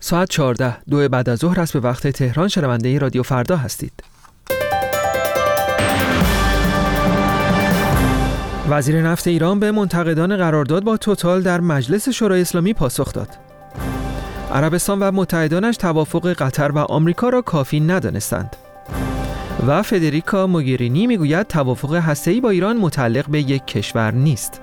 ساعت 14 بعد از ظهر است به وقت تهران. شنونده رادیو فردا هستید. وزیر نفت ایران به منتقدان قرارداد با توتال در مجلس شورای اسلامی پاسخ داد. عربستان و متحدانش توافق قطر و آمریکا را کافی ندانستند. و فدریکا موگرینی میگوید توافق هسته‌ای با ایران متعلق به یک کشور نیست.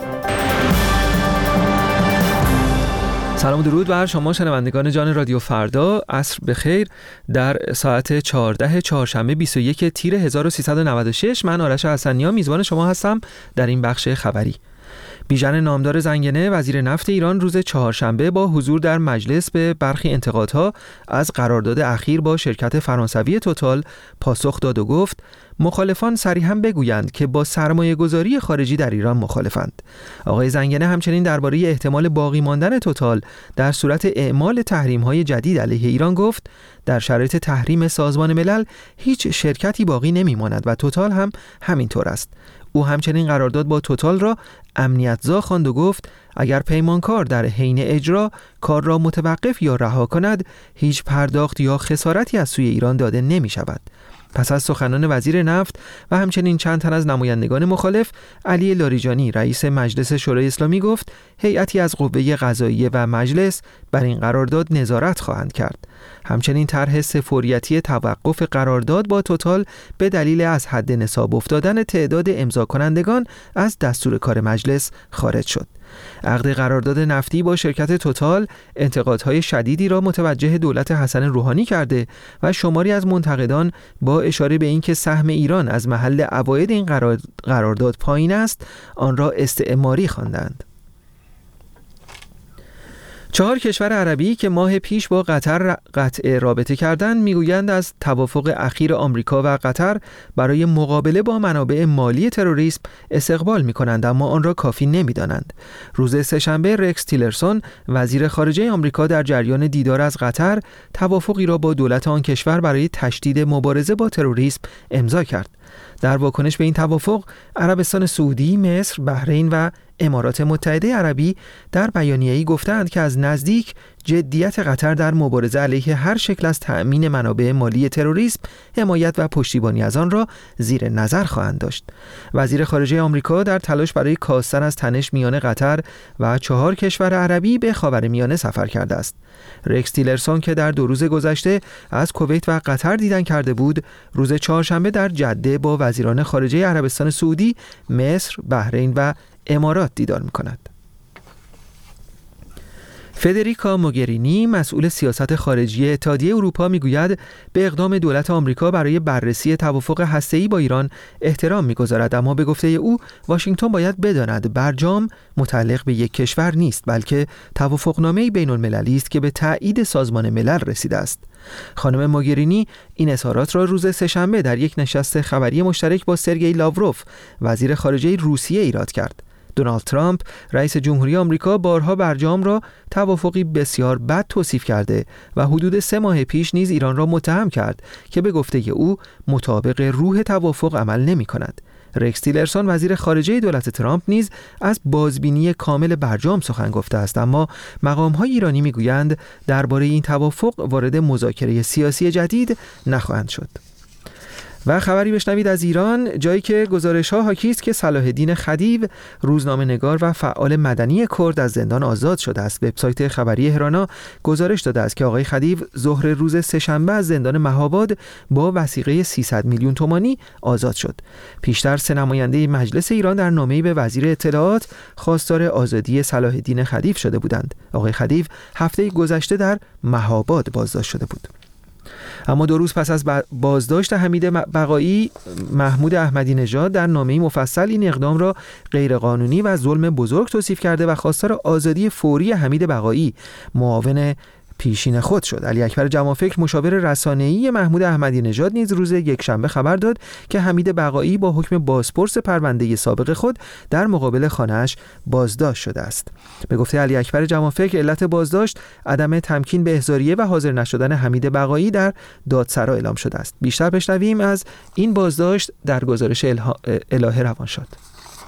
سلام و درود بر شما شنوندگان جان رادیو فردا. عصر بخیر. در ساعت 14 چهارشنبه 21 تیر 1396 من آرش حسنیان میزبان شما هستم در این بخش خبری. بیژن نامدار زنگنه وزیر نفت ایران روز چهارشنبه با حضور در مجلس به برخی انتقادها از قرارداد اخیر با شرکت فرانسوی توتال پاسخ داد و گفت مخالفان صریحاً بگویند که با سرمایه گذاری خارجی در ایران مخالفند. آقای زنگنه همچنین درباره احتمال باقی ماندن توتال در صورت اعمال تحریم‌های جدید علیه ایران گفت در شرایط تحریم سازمان ملل هیچ شرکتی باقی نمی‌ماند و توتال هم همینطور است. او همچنین قرارداد با توتال را امنیت‌زا خواند و گفت اگر پیمانکار در حین اجرا کار را متوقف یا رها کند هیچ پرداخت یا خسارتی از سوی ایران داده نمی‌شود. پس از سخنان وزیر نفت و همچنین چند تن از نمایندگان مخالف، علی لاریجانی رئیس مجلس شورای اسلامی گفت هیئتی از قوه قضاییه و مجلس بر این قرارداد نظارت خواهند کرد. همچنین طرح سفوریتی توقف قرارداد با توتال به دلیل از حد نصاب افتادن تعداد امضا کنندگان از دستور کار مجلس خارج شد. عقد قرارداد نفتی با شرکت توتال انتقادهای شدیدی را متوجه دولت حسن روحانی کرده و شماری از منتقدان با اشاره به اینکه سهم ایران از محل عواید این قرارداد پایین است آن را استعماری خواندند. 4 کشور عربی که ماه پیش با قطر قطع رابطه کردند میگویند از توافق اخیر آمریکا و قطر برای مقابله با منابع مالی تروریسم استقبال می‌کنند اما آن را کافی نمی‌دانند. روز سه‌شنبه رکس تیلرسون وزیر خارجه آمریکا در جریان دیدار از قطر توافقی را با دولت آن کشور برای تشدید مبارزه با تروریسم امضا کرد. در واکنش به این توافق عربستان سعودی، مصر، بحرین و امارات متحده عربی در بیانیه‌ای گفتند که از نزدیک جدیت قطر در مبارزه علیه هر شکل از تأمین منابع مالی تروریسم، حمایت و پشتیبانی از آن را زیر نظر خواهند داشت. وزیر خارجه آمریکا در تلاش برای کاستن از تنش میان قطر و 4 کشور عربی به خاورمیانه سفر کرده است. رکس تیلرسون که در 2 روز گذشته از کویت و قطر دیدن کرده بود، روز چهارشنبه در جده با وزیران خارجه عربستان سعودی، مصر، بحرین و امارات دیدار می‌کند. فدریکا موگرینی مسئول سیاست خارجی اتحادیه اروپا میگوید به اقدام دولت آمریکا برای بررسی توافق هسته‌ای با ایران احترام می‌گذارد، اما به گفته او واشنگتن باید بداند برجام متعلق به یک کشور نیست بلکه توافقنامه‌ای بین‌المللی است که به تایید سازمان ملل رسیده است. خانم موگرینی این اظهارات را روز سه‌شنبه در یک نشست خبری مشترک با سرگئی لاوروف وزیر خارجه روسیه ایراد کرد. دونالد ترامپ رئیس جمهوری آمریکا بارها برجام را توافقی بسیار بد توصیف کرده و حدود 3 ماه پیش نیز ایران را متهم کرد که به گفته او مطابق روح توافق عمل نمی کند. رکس تیلرسون وزیر خارجه دولت ترامپ نیز از بازبینی کامل برجام سخن گفته است، اما مقام‌های ایرانی می‌گویند درباره این توافق وارد مذاکره سیاسی جدید نخواهند شد. و خبری بشنوید از ایران، جایی که گزارش‌ها حاکی است که صلاح الدین خدیو روزنامه‌نگار و فعال مدنی کرد از زندان آزاد شده است. وبسایت خبری هرانا گزارش داده است که آقای خدیو ظهر روز سه‌شنبه از زندان مهاباد با وثیقه 300 میلیون تومانی آزاد شد. پیشتر 3 نماینده مجلس ایران در نامه‌ای به وزیر اطلاعات خواستار آزادی صلاح الدین خدیو شده بودند. آقای خدیو هفته گذشته در مهاباد بازداشت شده بود. اما 2 روز پس از بازداشت حمید بقایی، محمود احمدی نژاد در نامه‌ای مفصل این اقدام را غیرقانونی و ظلم بزرگ توصیف کرده و خواستار آزادی فوری حمید بقایی معاون پیشین خود شد. علی اکبر جمع‌فکر مشاور رسانه‌ای محمود احمدی نژاد نیز روز یکشنبه خبر داد که حمید بقایی با حکم بازپرس پرونده سابق خود در مقابل خانه‌اش بازداشت شده است. به گفته علی اکبر جمع‌فکر علت بازداشت عدم تمکین به احضاریه و حاضر نشدن حمید بقایی در دادسرا اعلام شده است. بیشتر بشنویم از این بازداشت در گزارش الهه روانشاد.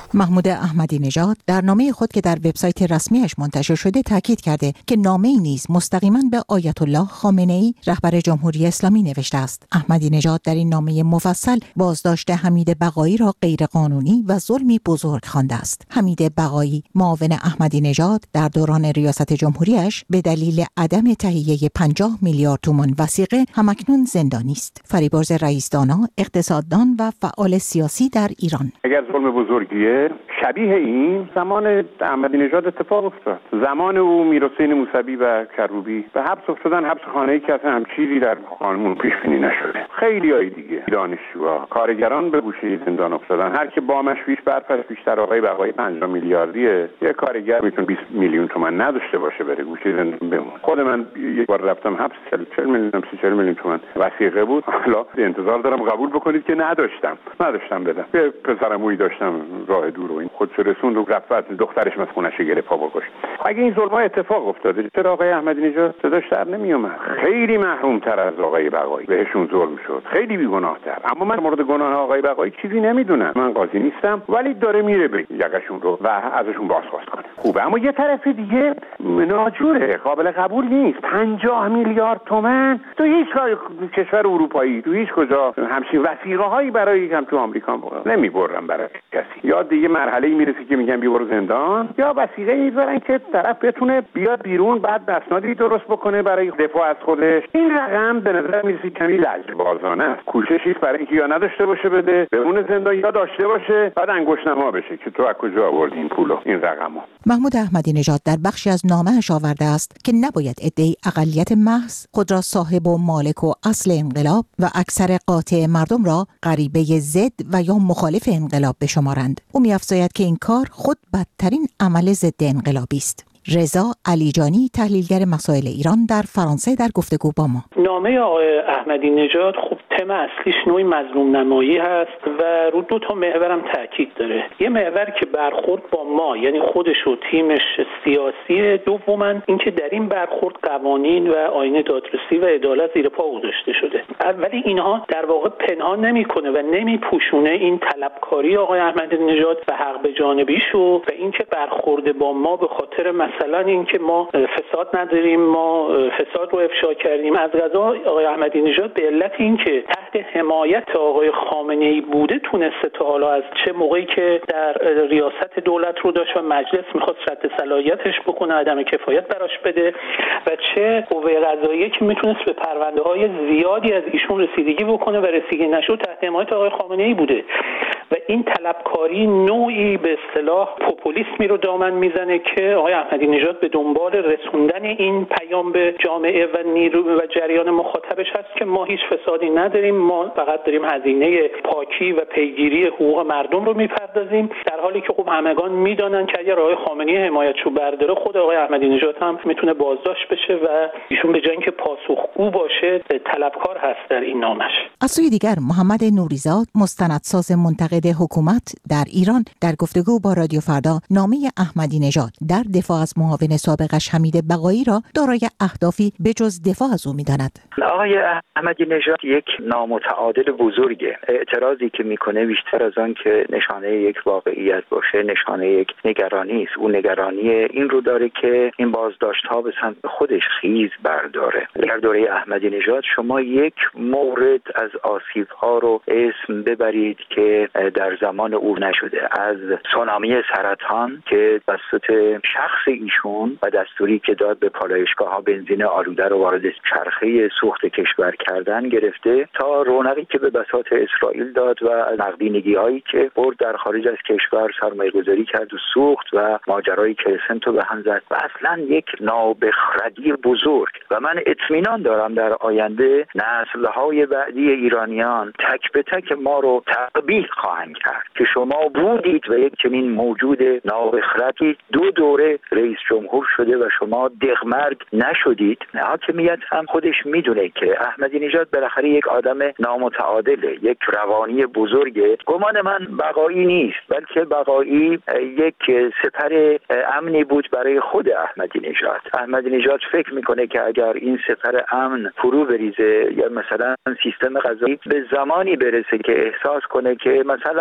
محمود احمدی نژاد در نامه خود که در وبسایت رسمیش منتشر شده تاکید کرده که نامه‌ای نیز مستقیما به آیت الله خامنه‌ای رهبر جمهوری اسلامی نوشته است. احمدی نژاد در این نامه مفصل بازداشت حمید بقایی را غیرقانونی و ظلمی بزرگ خوانده است. حمید بقایی معاون احمدی نژاد در دوران ریاست جمهوریش به دلیل عدم تهیه 50 میلیارد تومان وثیقه همکنون زندانی است. فریبرز رئیس دانا، اقتصاددان و فعال سیاسی در ایران: اگر ظلم بزرگیه، شبیه این زمان احمدی نژاد اتفاق افتاد. زمان او میرحسین موسوی و کروبی به حبس افتادن، حبس خانه‌ای که اصلا هم چیزی در قانون پیش بینی نشده. خیلیای دیگه، دانشجوها، کارگران به گوشه زندان افتادن. هر کی بامش برفش بیشتر آقای بقایی 50 میلیاردیه، یه کارگر میتونه 20 میلیون تومان نداشته باشه بره گوشه زندان بمونه. خود من یک بار رفتم حبس 40 میلیون تومان وثیقه بود. حالا انتظار دارم قبول بکنید که نداشتم بدم. یه پسرمویی داشتم راه دور و این خودش رسوند و رفت دخترش از خونش گرفت پا بکش. اگه این ظلم‌ها اتفاق افتاده، چرا آقای احمدی نژاد صداش در نمیومد؟ خیلی محروم‌تر از آقای بقایی بهشون ظلم شد، خیلی بی‌گناه‌تر. اما من مورد گناه آقای بقایی چیزی نمیدونم، من قاضی نیستم، ولی داره میره به یقشون رو و ازشون بازخواست کنه. خوبه، اما یه طرف دیگه ناجوره، قابل قبول نیست. 50 میلیارد تومان تو هیچ کشور اروپایی، تو هیچ کجا همچین وثیقه‌هایی برای یکم تو آمریکا نمیبرن برای کسی. یا دیگه مرحله‌ای میرسه که میگن بیا برو زندان، یا وثیقه میذارن که طرف بتونه بیاد بیرون، بعد اسنادی درست بکنه برای دفاع از خودش. این رقم به نظر میرسه کمی لجبازانه است. کوششی برای اینکه یا نداشته باشه بده بمونه زندان، یا داشته باشه بعد انگشت‌نما بشه که تو از کجا آوردی این پولو، این رقمو. محمود احمدی نژاد در بخشی از نامه‌اش آورده است که نباید عده‌ای اقلیت محض خود را صاحب و مالک و اصل انقلاب و اکثر قاطع مردم را غریبه ضد و یا مخالف انقلاب بشمارند. او می‌افزاید که این کار خود بدترین عمل ضد انقلابی است. رضا علیجانی، تحلیلگر مسائل ایران در فرانسه، در گفتگو با ما: نامه آقای احمدی نژاد خب تم اصلیش نوعی مظلوم نمایی هست و رو دو تا محورم تاکید داره. یه محور که برخورد با ما، یعنی خودش و تیمش سیاسی، دوماً اینکه در این برخورد قوانین و آیین دادرسی و عدالت زیر پا گذاشته شده. ولی اینها در واقع پنهان نمیکنه و نمیپوشونه این طلبکاری آقای احمدی نژاد و حق به جانبیشو و اینکه برخورد با ما به خاطر مثلا اینکه ما فساد نداریم، ما فساد رو افشا کردیم. از قضا آقای احمدی نژاد به علت اینکه تحت حمایت آقای خامنه‌ای بوده تونسته تا حالا از چه موقعی که در ریاست دولت رو داشت و مجلس میخواست رد صلاحیتش بکنه، عدم کفایت براش بده، و چه قوه قضاییه که میتونست به پرونده‌های زیادی از ایشون رسیدگی بکنه و رسیدگی نشد تحت حمایت آقای خامنه‌ای بوده. و این طلبکاری نوعی به اصطلاح پوپولیسمی رو دامن میزنه که آقای احمدی نژاد به دنبال رسوندن این پیام به جامعه و نیرو و جریان مخاطبش هست که ما هیچ فسادی نداریم، ما فقط داریم هزینه پاکی و پیگیری حقوق مردم رو میپردازیم، در حالی که خب همگان میدونن که اگر آقای خامنه‌ای حمایتشو برداره، خود آقای احمدی نژاد هم میتونه بازداشت بشه و ایشون به جای اینکه پاسخگو باشه طلبکار هست در این نامش. از سوی دیگر محمد نوریزاد، مستندساز منتقد حکومت در ایران، در گفتگو با رادیو فردا نامه احمدی نژاد در دفاع از معاون سابقش حمید بقایی را دارای اهدافی بجز دفاع از او می‌داند. آقای احمدی نژاد یک نامتعادل بزرگه. اعتراضی که میکنه بیشتر از آن که نشانه یک واقعیت باشه، نشانه یک نگرانی است. او نگرانی این رو داره که این بازداشت‌ها به سمت خودش خیز برداره. در دوره احمدی نژاد شما یک مورد از آسیب‌ها رو اسم ببرید که در زمان او نشده، از سونامی سرطان که توسط شخص ایشون و دستوری که داد به پالایشگاه‌ها بنزین آلوده رو وارد چرخه سوخت کشور کردن گرفته تا رونقی که به بساط اسرائیل داد و نقدینگی‌هایی که برد در خارج از کشور سرمایه‌گذاری کرد و سوخت و ماجرای کلسنتو به هم زد و اصلا یک نابخردی بزرگ. و من اطمینان دارم در آینده نسل‌های بعدی ایرانیان تک به تک ما رو تقبیح خواهند کرد که شما بودید و یک چنین موجود نابخردی دو دوره رئیس جمهور شده و شما دغمرگ نشدید. حاکمیت هم خودش میدونه که احمدی نژاد بالاخره یک آدم نامتعادله، یک روانی بزرگه. گمان من بقایی نیست، بلکه بقایی یک سپر امنی بود برای خود احمدی نژاد. احمدی نژاد فکر میکنه که اگر این سپر امن فرو بریزه یا مثلا سیستم قضایی به زمانی برسه که احساس کنه که مثلا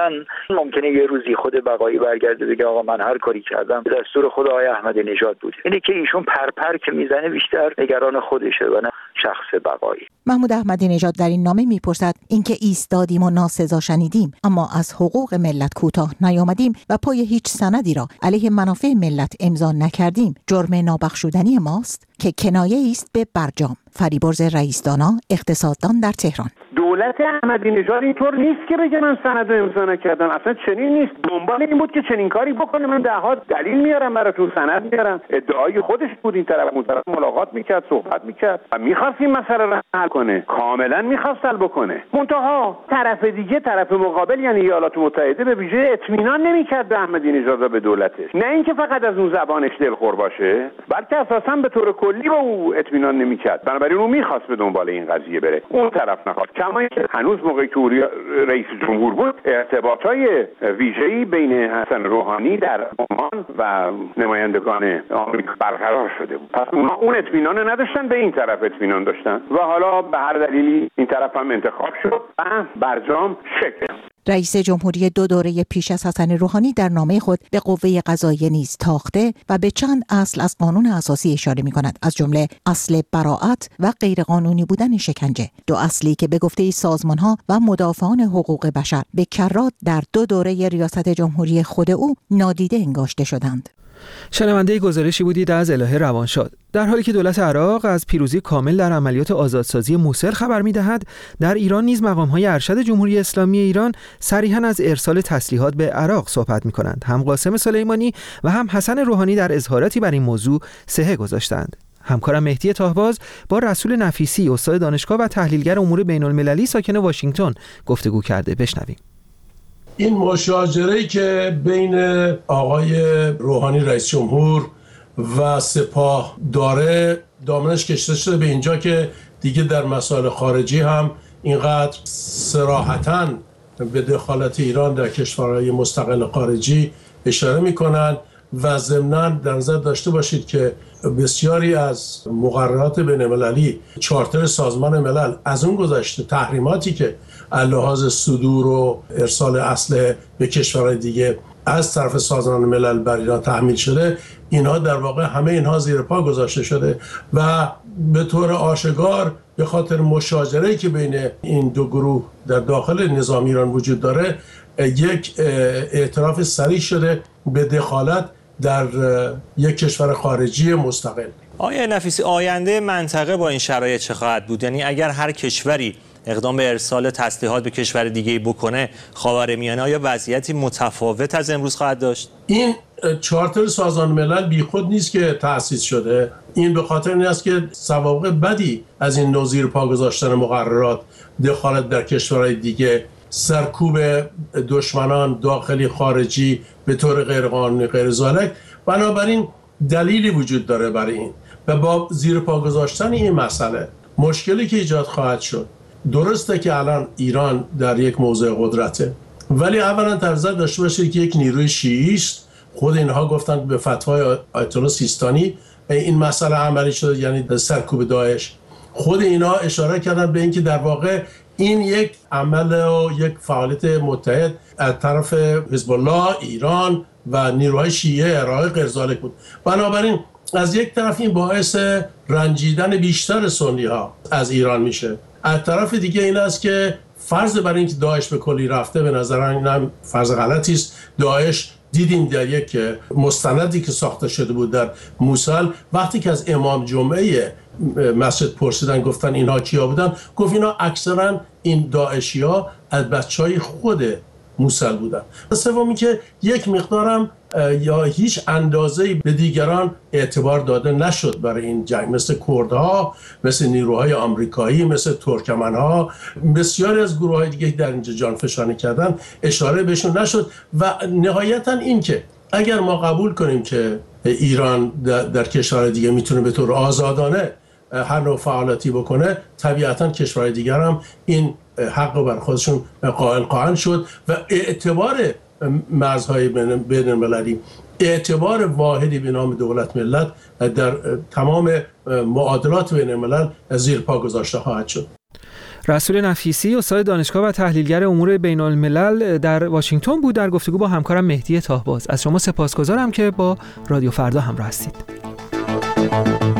بعداً ممکنه یه روزی خود بقایی برگرده بگه آقا من هر کاری کردم به دستور خود آقای احمدی نژاد بوده. اینه که ایشون پرپر که میزنه بیشتر نگران خودشه و نه شخص بقایی. محمود احمدی نژاد در این نامه میپرسد اینکه ایستادیم و ناسزا شنیدیم اما از حقوق ملت کوتاه نیامدیم و پای هیچ سندی را علیه منافع ملت امضا نکردیم جرم نابخشودنی ماست که کنایه است به برجام. فریبرز رئیس دانا، اقتصاددان در تهران. دولت احمدی نژاد اینطور نیست که بگه من سند امضا نکردم، اصلا چنین نیست. دنبال این بود که چنین کاری بکنه. من ده‌ها دلیل میارم براتون، سند میارم. ادعای خودش بود این طرف اون طرف ملاقات میکرد، صحبت میکرد و میخواست این مسئله رو حل کنه. کاملا میخواست حل بکنه. منتها طرف دیگه، طرف مقابل یعنی ایالات متحده به ویژه اطمینان نمیکرد به احمدی نژاد و به دولتش. نه اینکه فقط از اون زبانش دلخور باشه، بلکه اساسا به طور کلی به او اطمینان نمیکرد. بنابراین اون میخواست به دنبال این قضیه بره. اون طرف نخواست. کما اینکه هنوز موقعی که رئیس جمهور بود ارتباطای ویژه‌ای بین حسن روحانی در عمان و نمایندگان آمریکا برقرار شده بود. پس اون اطمینان نداشتن، به این طرف اطمینان داشتن و حالا به هر دلیلی این طرف هم انتخاب شد و برجام شکل. رئیس جمهوری 2 دوره پیش از حسن روحانی در نامه خود به قوه قضاییه نیز تاخته و به چند اصل از قانون اساسی اشاره می‌کند، از جمله اصل براءت و غیرقانونی بودن شکنجه، 2 اصلی که به گفته سازمان‌ها و مدافعان حقوق بشر به کرات در 2 دوره ریاست جمهوری خود او نادیده انگاشته شدند. شنونده گزارشی بودید از الهه روانشاد. در حالی که دولت عراق از پیروزی کامل در عملیات آزادسازی موصل خبر می‌دهد، در ایران نیز مقام‌های ارشد جمهوری اسلامی ایران صریحاً از ارسال تسلیحات به عراق صحبت می‌کنند. هم قاسم سلیمانی و هم حسن روحانی در اظهاراتی بر این موضوع صحه گذاشتند. همکارم مهدی طاهباز با رسول نفیسی، استاد دانشگاه و تحلیلگر امور بین‌المللی ساکن واشنگتن گفتگو کرده. بشنویم. این مشاجره‌ای که بین آقای روحانی رئیس جمهور و سپاه داره دامنش کشیده شده به اینجا که دیگه در مسائل خارجی هم اینقدر صراحتاً به دخالت ایران در کشورهای مستقل خارجی اشاره میکنن و ضمناً در نظر داشته باشید که بسیاری از مقررات بین‌المللی، چارتر سازمان ملل، از اون گذشته تحریماتی که لحاظ صدور و ارسال اسلحه به کشورهای دیگه از طرف سازمان ملل بر ایران تحمیل شده، اینها در واقع همه اینها زیر پا گذاشته شده و به طور آشکار به خاطر مشاجره‌ای که بین این 2 گروه در داخل نظام ایران وجود داره یک اعتراف صریح شده به دخالت در یک کشور خارجی مستقل. آقای نفیسی، آینده منطقه با این شرایط چه خواهد بود؟ یعنی اگر هر کشوری اقدام به ارسال تسلیحات به کشور دیگه‌ای بکنه، خاورمیانه آیا وضعیتی متفاوت از امروز خواهد داشت؟ این چارتر سازمان ملل بیخود نیست که تأسیس شده. این به خاطر این است که سوابق بدی از این نوع زیر پا گذاشتن مقررات، دخالت در کشورهای دیگه، سرکوب دشمنان داخلی خارجی به طور غیرقانونی غیر ذالک، بنابراین دلیلی وجود داره برای این و با زیر پا گذاشتن این مسئله مشکلی که ایجاد خواهد شد. درسته که الان ایران در یک موضع قدرته، ولی اولا در نظر داشته باشید که یک نیروی شیعی است. خود اینها گفتن به فتوای آیت الله سیستانی این مسئله عملی شده، یعنی سرکوب داعش. خود اینا اشاره کردن به اینکه در واقع این یک عمل و یک فعالیت متحد از طرف حزب الله، ایران و نیروهای شیعه عراق غیر ذالک بود. بنابراین از یک طرف این باعث رنجیدن بیشتر سنی ها از ایران میشه، از طرف دیگه این است که فرض بر اینکه داعش به کلی رفته به نظر من فرض غلطی است. داعش دیدیم در یک مستندی که ساخته شده بود در موصل، وقتی که از امام جمعه مسجد پرسیدن گفتن اینها کیا بودن، گفت اینا اکثرا این داعشی‌ها از بچهای خود موصل بودن. سومی که یک مقدارم یا هیچ اندازه‌ای به دیگران اعتبار داده نشد برای این جنگ، مثل کردها، مثل نیروهای آمریکایی، مثل ترکمنها، بسیاری از گروه‌های دیگه در اینجا جانفشانی کردن، اشاره بهشون نشد. و نهایتاً این که اگر ما قبول کنیم که ایران در کشورهای دیگه میتونه به طور آزادانه هر نوع فعالیتی بکنه، طبیعتاً کشورهای دیگر هم این حق رو بر خودشون قائل خواهند شد و اعتبار مرزهای بین المللی، اعتبار واحدی به نام دولت ملت در تمام معادلات بین الملل زیر پا گذاشته خواهد شد. رسول نفیسی استاد دانشگاه و تحلیلگر امور بین الملل در واشنگتن بود در گفتگو با همکارم مهدی تاهباز. از شما سپاسگزارم که با رادیو فردا همراه هستید.